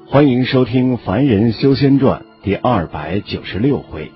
欢迎收听《凡人修仙传》第296回。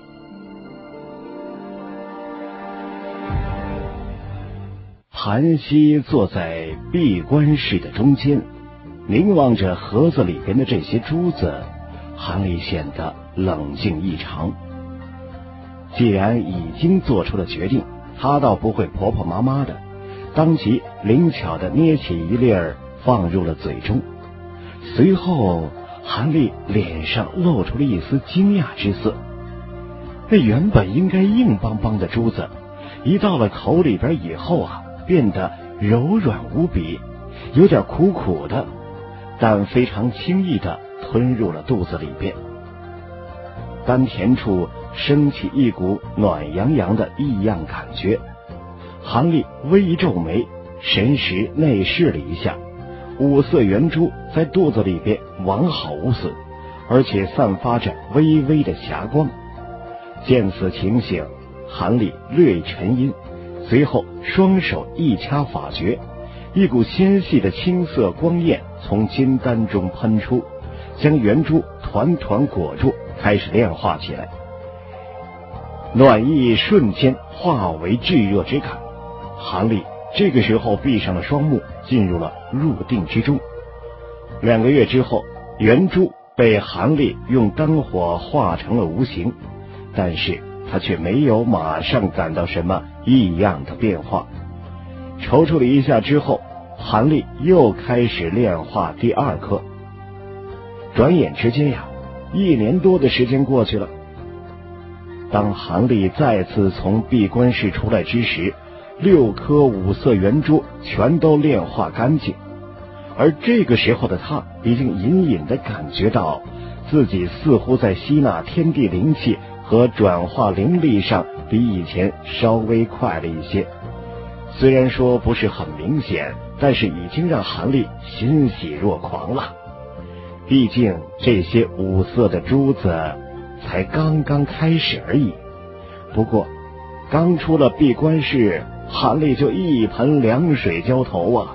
盘溪坐在闭关室的中间，凝望着盒子里边的这些珠子，韩立显得冷静异常。既然已经做出了决定，他倒不会婆婆妈妈的，当即灵巧地捏起一粒儿放入了嘴中。随后韩立脸上露出了一丝惊讶之色，那原本应该硬邦邦的珠子，一到了口里边以后变得柔软无比，有点苦苦的，但非常轻易的吞入了肚子里边。丹田处升起一股暖洋洋的异样感觉，韩立微一皱眉，神识内视了一下，五色圆珠在肚子里边完好无损，而且散发着微微的霞光。见此情形，韩立略沉吟，随后双手一掐法诀，一股纤细的青色光焰从金丹中喷出，将圆珠团团裹住，开始炼化起来。暖意瞬间化为炙热之感，韩立这个时候闭上了双目，进入了入定之中。2个月之后，圆珠被韩立用丹火化成了无形，但是他却没有马上感到什么异样的变化。踌躇了一下之后，韩立又开始炼化第2颗。转眼之间1年多的时间过去了。当韩立再次从闭关室出来之时，6颗五色圆珠全都炼化干净，而这个时候的他已经隐隐地感觉到自己似乎在吸纳天地灵气和转化灵力上比以前稍微快了一些。虽然说不是很明显，但是已经让韩立欣喜若狂了。毕竟这些五色的珠子才刚刚开始而已。不过刚出了闭关室，韩立就一盆凉水浇头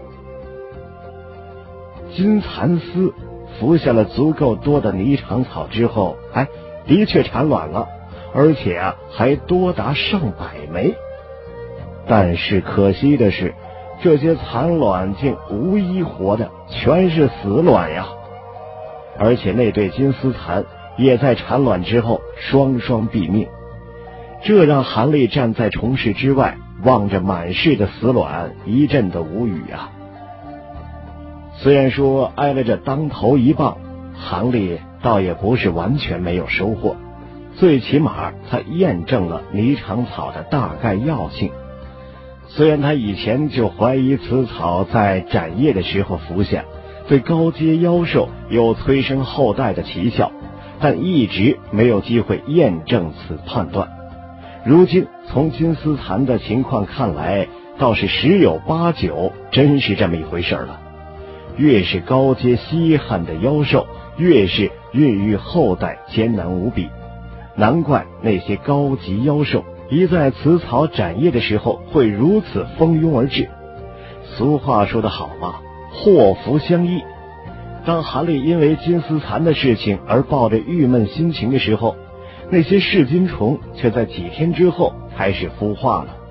金蚕丝服下了足够多的霓裳草之后，的确产卵了，而且还多达上百枚。但是可惜的是，这些蚕卵竟无一活的，全是死卵呀！而且那对金丝蚕也在产卵之后双双毙命，这让韩立站在重室之外，望着满室的死卵，一阵的无语虽然说挨了这当头一棒，韩立倒也不是完全没有收获，最起码他验证了霓裳草的大概药性。虽然他以前就怀疑此草在斩叶的时候服下对高阶妖兽有催生后代的奇效，但一直没有机会验证此判断。如今从金丝蚕的情况看来，倒是十有八九真是这么一回事了。越是高阶稀罕的妖兽，越是孕育后代艰难无比，难怪那些高级妖兽一在此草斩叶的时候会如此蜂拥而至。俗话说得好嘛，祸福相依。当韩立因为金丝蚕的事情而抱着郁闷心情的时候，那些噬金虫却在几天之后开始孵化了。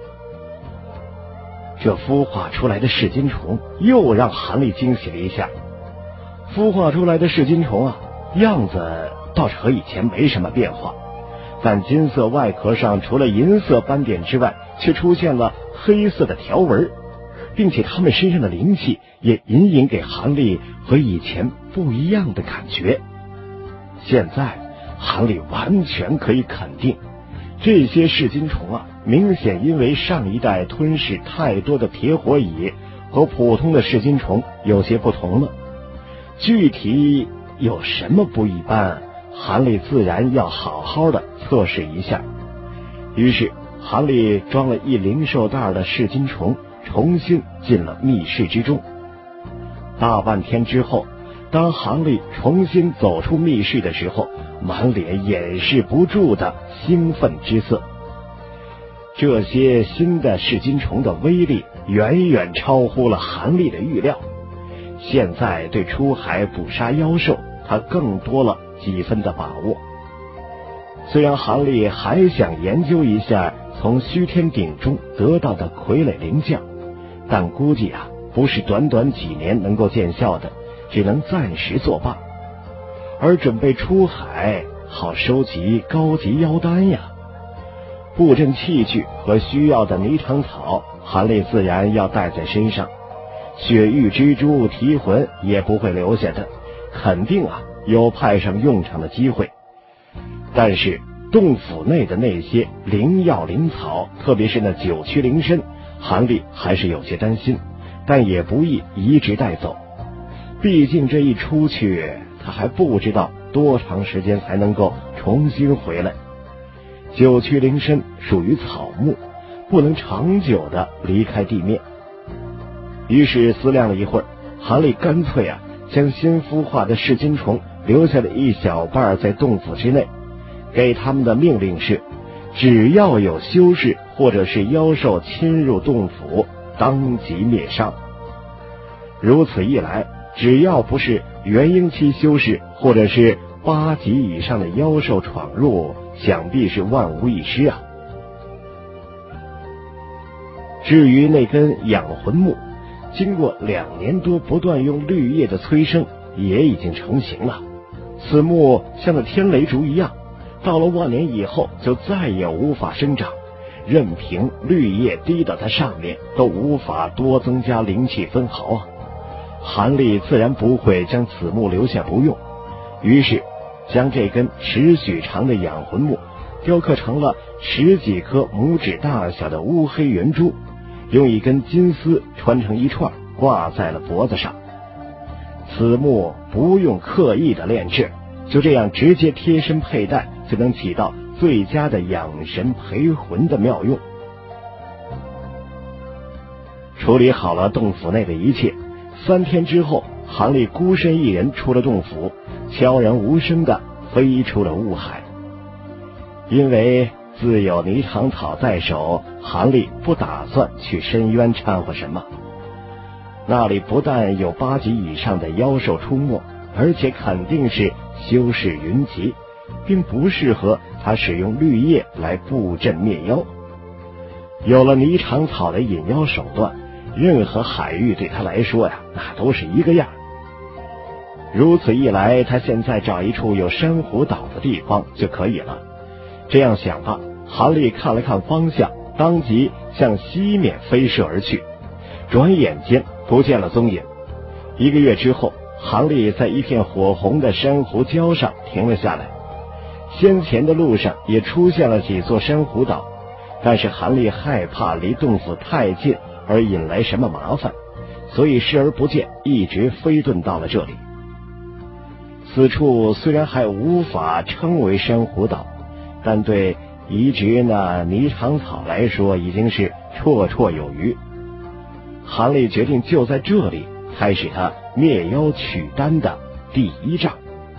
这孵化出来的噬金虫又让韩立惊喜了一下。孵化出来的噬金虫样子倒是和以前没什么变化，但金色外壳上除了银色斑点之外，却出现了黑色的条纹，并且它们身上的灵气也隐隐给韩立和以前不一样的感觉。现在韩立完全可以肯定，这些噬金虫明显因为上一代吞噬太多的铁火蚁，和普通的噬金虫有些不同了。具体有什么不一般，韩立自然要好好的测试一下。于是韩立装了一零售袋的噬金虫，重新进了密室之中。大半天之后，当韩立重新走出密室的时候，满脸掩饰不住的兴奋之色。这些新的噬金虫的威力远远超乎了韩立的预料， 现在对出海捕杀妖兽，他更多了几分的把握。虽然韩立还想研究一下从虚天鼎中得到的傀儡灵将，但估计不是短短几年能够见效的，只能暂时作罢。而准备出海，好收集高级妖丹呀。布阵器具和需要的霓裳草，韩立自然要带在身上。雪域蜘蛛提魂也不会留下的，肯定有派上用场的机会。但是洞府内的那些灵药灵草，特别是那九曲灵参，韩立还是有些担心，但也不易移植带走。毕竟这一出去，他还不知道多长时间才能够重新回来。九曲灵参属于草木，不能长久的离开地面。于是思量了一会儿，韩立干脆将新孵化的噬金虫留下了一小半在洞府之内，给他们的命令是，只要有修士或者是妖兽侵入洞府，当即灭杀。如此一来，只要不是元婴期修士或者是8级以上的妖兽闯入，想必是万无一失啊。至于那根养魂木，经过2年多不断用绿叶的催生，也已经成型了。此木像那天雷竹一样，到了万年以后就再也无法生长，任凭绿叶滴到它上面，都无法多增加灵气分毫啊。韩立自然不会将此木留下不用，于是将这根10许长的养魂木雕刻成了10几颗拇指大小的乌黑圆珠，用一根金丝穿成一串，挂在了脖子上。此木不用刻意的炼制，就这样直接贴身佩戴，就能起到最佳的养神培魂的妙用。处理好了洞府内的一切，3天之后，韩立孤身一人出了洞府，悄然无声地飞出了雾海。因为自有霓裳草在手，韩立不打算去深渊掺和什么。那里不但有8级以上的妖兽出没，而且肯定是修士云集，并不适合他使用绿叶来布阵灭妖。有了霓裳草的引妖手段，任何海域对他来说那都是一个样。如此一来，他现在找一处有珊瑚岛的地方就可以了。这样想吧，韩立看了看方向，当即向西面飞射而去，转眼间不见了踪影。1个月之后，韩立在一片火红的珊瑚礁上停了下来。先前的路上也出现了几座珊瑚岛，但是韩立害怕离洞府太近而引来什么麻烦，所以视而不见，一直飞遁到了这里。此处虽然还无法称为珊瑚岛，但对移植那霓裳草来说已经是绰绰有余。韩立决定就在这里开始他灭妖取丹的第1仗。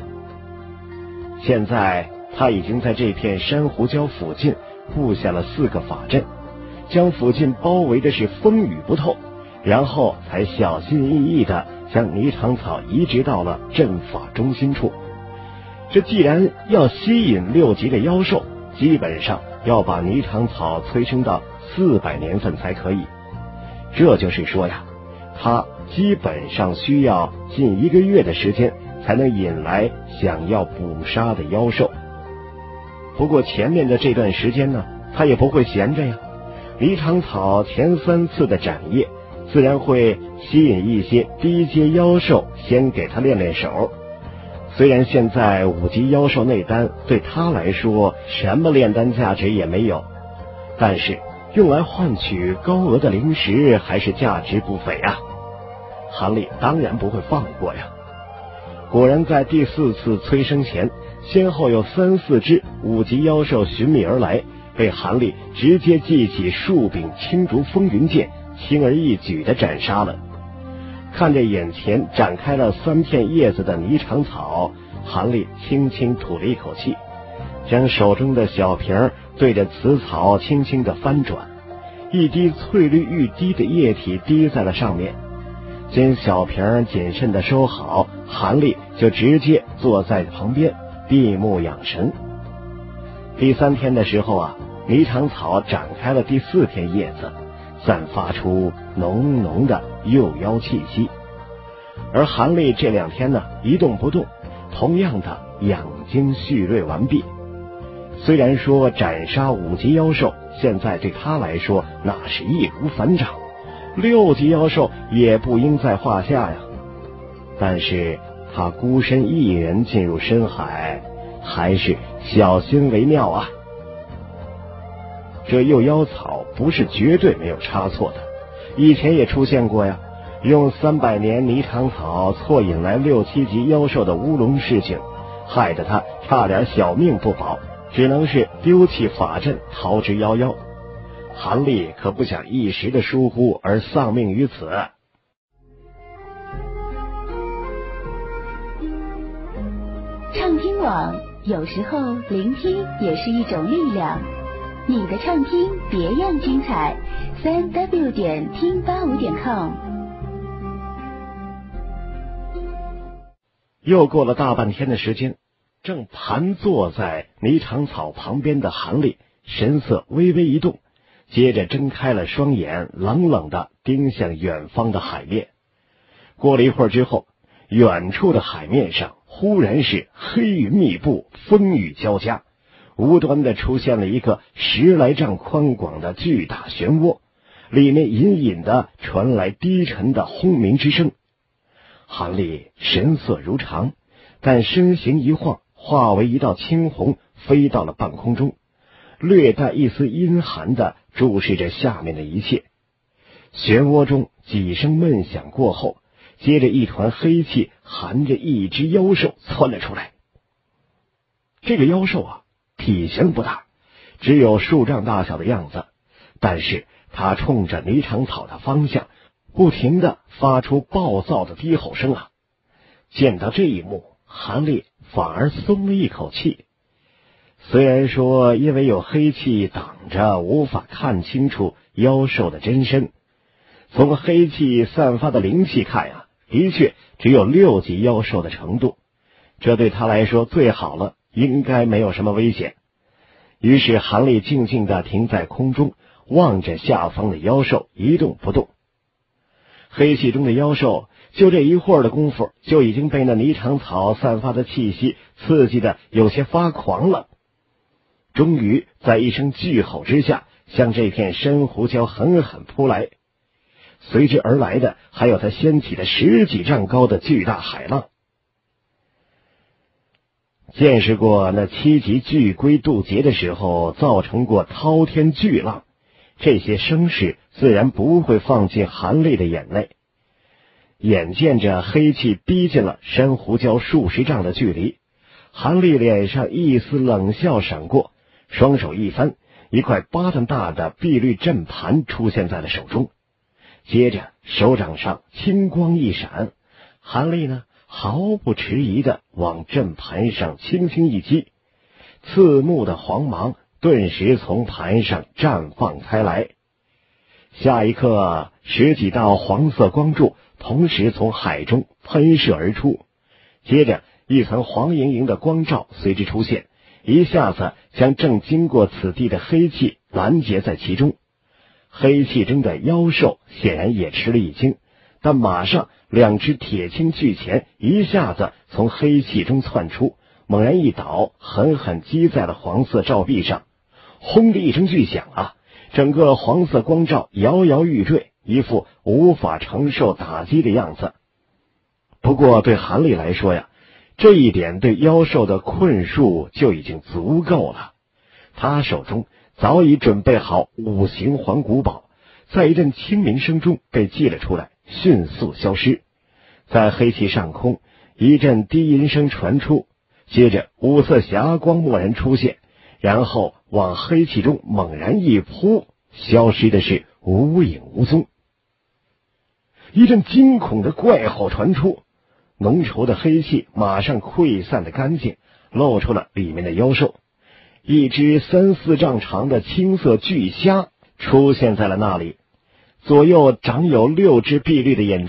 现在他已经在这片珊瑚礁附近布下了4个法阵，将附近包围的是风雨不透，然后才小心翼翼地将霓裳草移植到了阵法中心处。这既然要吸引6级的妖兽，基本上要把霓裳草催生到400年份才可以。这就是说他基本上需要近1个月的时间才能引来想要捕杀的妖兽。不过前面的这段时间呢，他也不会闲着呀。霓裳草前3次的斩叶，自然会吸引一些低阶妖兽先给他练练手。虽然现在5级妖兽内丹对他来说什么炼丹价值也没有，但是用来换取高额的灵石还是价值不菲啊。韩立当然不会放过呀。果然在第4次催生前，先后有3、4只5级妖兽寻觅而来，被韩立直接记起树柄青竹风云剑，轻而易举地斩杀了。看着眼前展开了3片叶子的霓裳草，韩立轻轻吐了一口气，将手中的小瓶对着此草轻轻地翻转，一滴翠绿欲滴的液体滴在了上面。 将小瓶谨慎地收好，韩立就直接坐在旁边闭目养神。第3天的时候啊，霓裳草展开了第4片叶子，散发出浓浓的幼妖气息。而韩立这2天呢，一动不动，同样的养精蓄锐完毕。虽然说斩杀5级妖兽，现在对他来说那是易如反掌，6级妖兽也不应在话下呀。但是他孤身一人进入深海，还是小心为妙啊。这幼妖草不是绝对没有差错的，以前也出现过呀，用300年霓裳草错引来6、7级妖兽的乌龙事情，害得他差点小命不保，只能是丢弃法阵逃之夭夭。韩立可不想一时的疏忽而丧命于此。 畅听网，有时候聆听也是一种力量。你的畅听别样精彩，3w 点听85点com。 又过了大半天的时间，正盘坐在霓裳草旁边的韩立神色微微一动，接着睁开了双眼，冷冷地盯向远方的海面。过了一会儿之后，远处的海面上忽然是黑云密布，风雨交加，无端地出现了一个10来丈宽广的巨大漩涡，里面隐隐地传来低沉的轰鸣之声。韩立神色如常，但身形一晃，化为一道青虹，飞到了半空中，略带一丝阴寒地注视着下面的一切。漩涡中几声闷响过后，接着一团黑气含着一只妖兽窜了出来。这个妖兽啊，体型不大，只有数丈大小的样子，但是它冲着霓裳草的方向不停地发出暴躁的低吼声啊！见到这一幕，韩立反而松了一口气。虽然说因为有黑气挡着，无法看清楚妖兽的真身，从黑气散发的灵气看啊，的确只有6级妖兽的程度，这对他来说最好了，应该没有什么危险。于是韩立静静地停在空中，望着下方的妖兽一动不动。黑气中的妖兽就这一会儿的功夫，就已经被那霓裳草散发的气息刺激得有些发狂了。终于在一声巨吼之下，向这片珊瑚礁狠狠扑来，随之而来的还有它掀起的10几丈高的巨大海浪。见识过那7级巨龟渡劫的时候造成过滔天巨浪，这些声势自然不会放进韩立的眼内。眼见着黑气逼近了珊瑚礁数十丈的距离，韩立脸上一丝冷笑闪过，双手一翻，一块巴掌大的碧绿阵盘出现在了手中。接着手掌上青光一闪，韩立呢毫不迟疑地往阵盘上轻轻一击，刺目的黄芒顿时从盘上绽放开来。下一刻，10几道黄色光柱同时从海中喷射而出，接着一层黄莹莹的光罩随之出现，一下子将正经过此地的黑气拦截在其中。黑气中的妖兽显然也吃了一惊，但马上2只铁青巨钳一下子从黑气中窜出，猛然一倒，狠狠击在了黄色罩壁上。轰的一声巨响啊，整个黄色光罩摇摇欲坠，一副无法承受打击的样子。不过对韩立来说呀，这一点对妖兽的困束就已经足够了。他手中早已准备好5行环古宝，在一阵清鸣声中被祭了出来，迅速消失。在黑气上空，一阵低吟声传出，接着5色霞光蓦然出现，然后往黑气中猛然一扑，消失的是无影无踪。一阵惊恐的怪吼传出，浓稠的黑气马上溃散得干净，露出了里面的妖兽。一只3、4丈长的青色巨虾出现在了那里，左右长有6只碧绿的眼珠，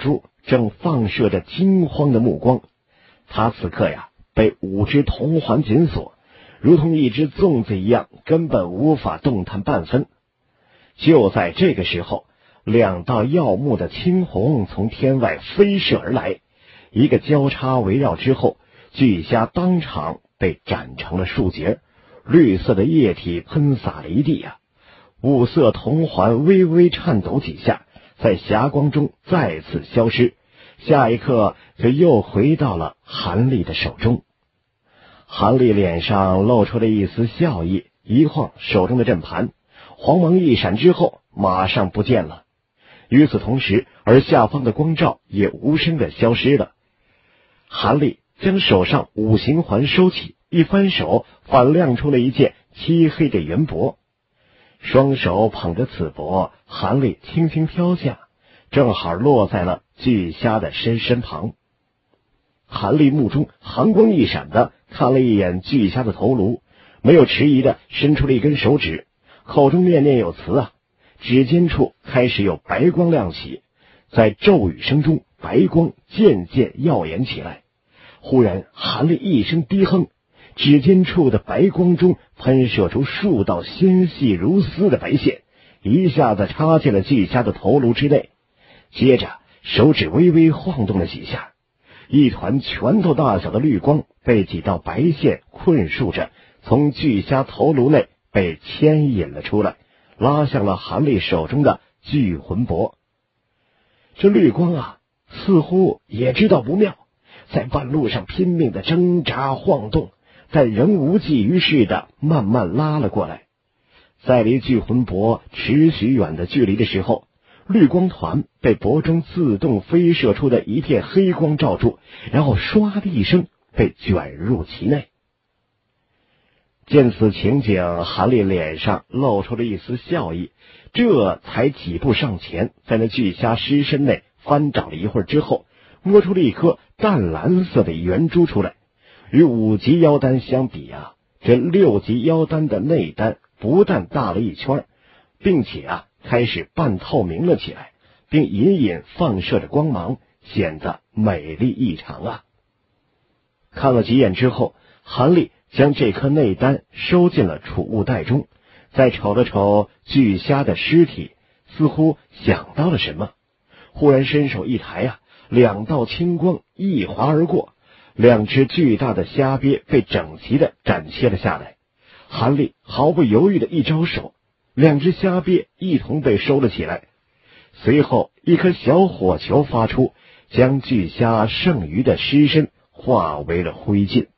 正放射着惊慌的目光。他此刻呀，被5只铜环紧锁，如同一只粽子一样，根本无法动弹半分。就在这个时候，2道耀目的青虹从天外飞射而来，一个交叉围绕之后，巨虾当场被斩成了数截，绿色的液体喷洒了一地啊！5色铜环微微颤抖几下，在霞光中再次消失，下一刻就又回到了韩立的手中。韩立脸上露出了一丝笑意，一晃手中的阵盘，黄芒一闪之后马上不见了。与此同时，而下方的光照也无声的消失了。韩立将手上5行环收起，一翻手反亮出了一件漆黑的圆帛，双手捧着此帛，韩立轻轻飘下，正好落在了巨虾的身旁。韩立目中寒光一闪的看了一眼巨虾的头颅，没有迟疑的伸出了一根手指，口中念念有词啊，指尖处开始有白光亮起，在骤雨声中，白光渐渐耀眼起来。忽然韩立一声低哼，指尖处的白光中喷射出数道纤细如丝的白线，一下子插进了巨虾的头颅之内。接着手指微微晃动了几下，一团拳头大小的绿光被几道白线困束着，从巨虾头颅内被牵引了出来，拉向了韩立手中的巨魂帛。这绿光啊，似乎也知道不妙，在半路上拼命的挣扎晃动，但仍无济于事的慢慢拉了过来。在离巨魂帛持许远的距离的时候，绿光团被帛中自动飞射出的一片黑光罩住，然后唰的一声被卷入其内。见此情景，韩立脸上露出了一丝笑意，这才几步上前，在那巨虾尸身内翻找了一会儿之后，摸出了一颗淡蓝色的圆珠出来。与5级妖丹相比啊，这6级妖丹的内丹不但大了一圈，并且开始半透明了起来，并隐隐放射着光芒，显得美丽异常啊！看了几眼之后，韩立将这颗内丹收进了储物袋中，再瞅了瞅巨虾的尸体，似乎想到了什么，忽然伸手一抬2道青光一划而过，2只巨大的虾鳖被整齐的斩切了下来。韩立毫不犹豫的一招手，2只虾鳖一同被收了起来。随后一颗小火球发出，将巨虾剩余的尸身化为了灰烬。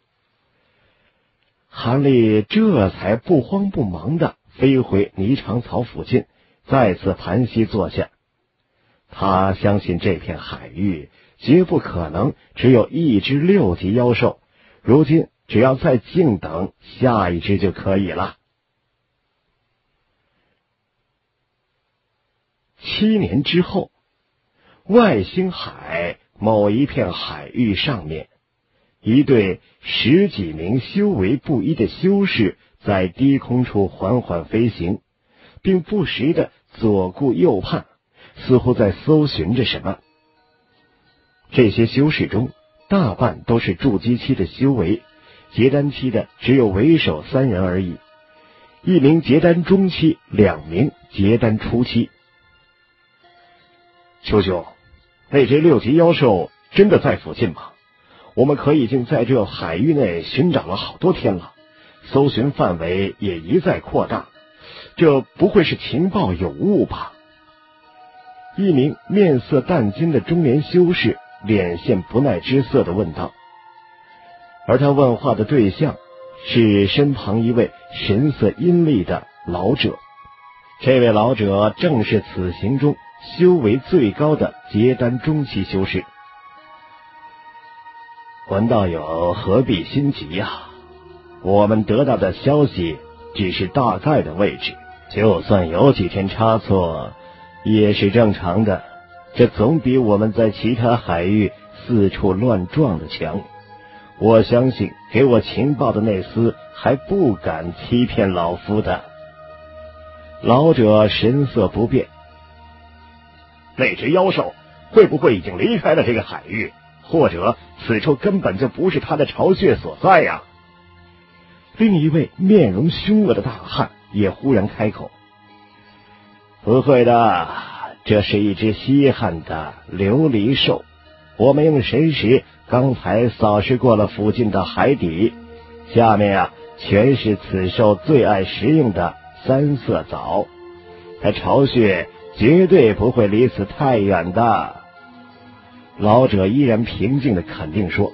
韩立这才不慌不忙的飞回霓裳草附近，再次盘膝坐下。他相信这片海域绝不可能只有1只6级妖兽，如今只要再静等下一只就可以了。7年之后，外星海某一片海域上面，一队10几名修为不一的修士在低空处缓缓飞行，并不时的左顾右盼，似乎在搜寻着什么。这些修士中大半都是筑基期的修为，结丹期的只有为首3人而已，1名结丹中期，2名结丹初期。秋兄，那只6级妖兽真的在附近吗？我们可已经在这海域内寻找了好多天了，搜寻范围也一再扩大，这不会是情报有误吧？一名面色淡金的中年修士脸现不耐之色地问道，而他问话的对象是身旁一位神色阴厉的老者。这位老者正是此行中修为最高的结丹中期修士。文道友何必心急呀？我们得到的消息只是大概的位置，就算有几天差错也是正常的，这总比我们在其他海域四处乱撞的强。我相信给我情报的那厮还不敢欺骗老夫的。老者神色不变。那只妖兽会不会已经离开了这个海域，或者此处根本就不是他的巢穴所在呀？另一位面容凶恶的大汉也忽然开口：不会的，这是一只稀罕的琉璃兽，我们用神识刚才扫视过了附近的海底，下面全是此兽最爱食用的三色藻，它巢穴绝对不会离此太远的。老者依然平静地肯定说。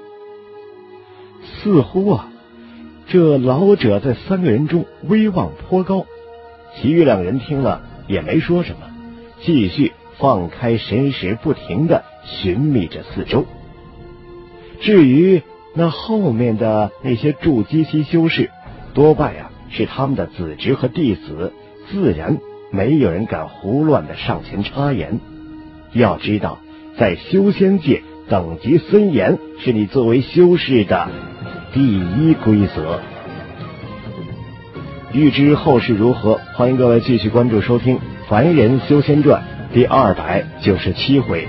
似乎这老者在三个人中威望颇高，其余两人听了也没说什么，继续放开神识，不停地寻觅着四周。至于那后面的那些筑基期修士，多半是他们的子侄和弟子，自然没有人敢胡乱的上前插言。要知道，在修仙界，等级森严是你作为修士的第一规则。欲知后事如何，欢迎各位继续关注收听《凡人修仙传》第297回。